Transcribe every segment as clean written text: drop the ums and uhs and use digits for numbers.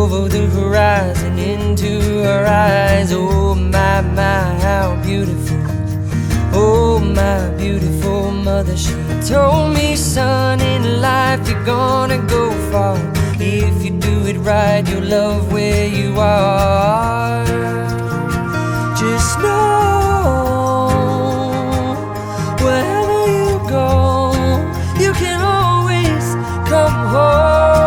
over the horizon into her eyes. Oh my, how beautiful. Oh my beautiful mother, she told me, son, in life you're gonna go far. If you do it right, you'll love where you are. Just know, wherever you go, you can always come home.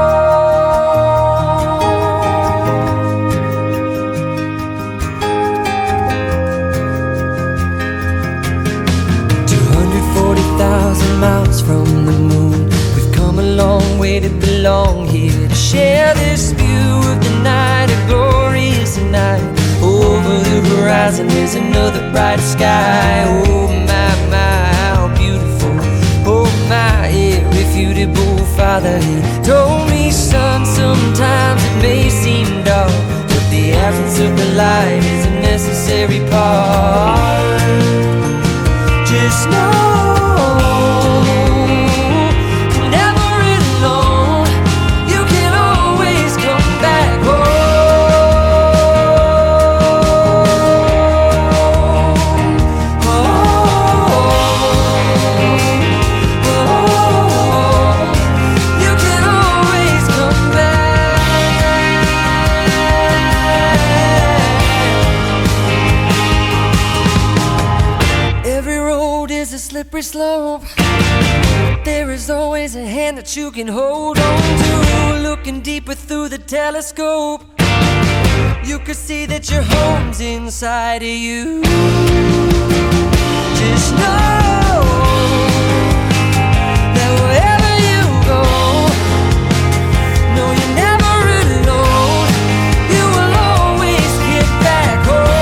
240,000 miles from the moon, we've come a long way to belong here, to share this view of the night, a glorious night. Over the horizon there's another bright sky. Oh my, how beautiful. Oh my, irrefutable father, he told me, son, sometimes it may seem dark, but the absence of the light is a necessary part. Just know, slippery slope. There is always a hand that you can hold on to. Looking deeper through the telescope, you could see that your home's inside of you. Just know that wherever you go, no, you're never alone. You will always get back home.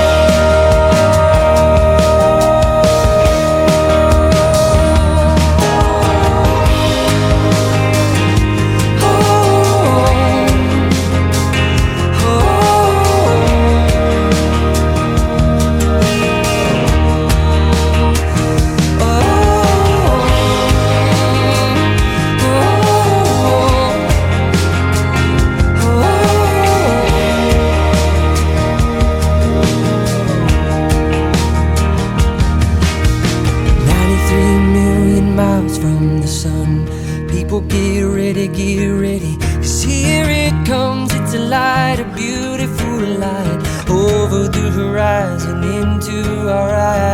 From the sun, people get ready, 'cause here it comes, it's a light, a beautiful light, over the horizon into our eyes.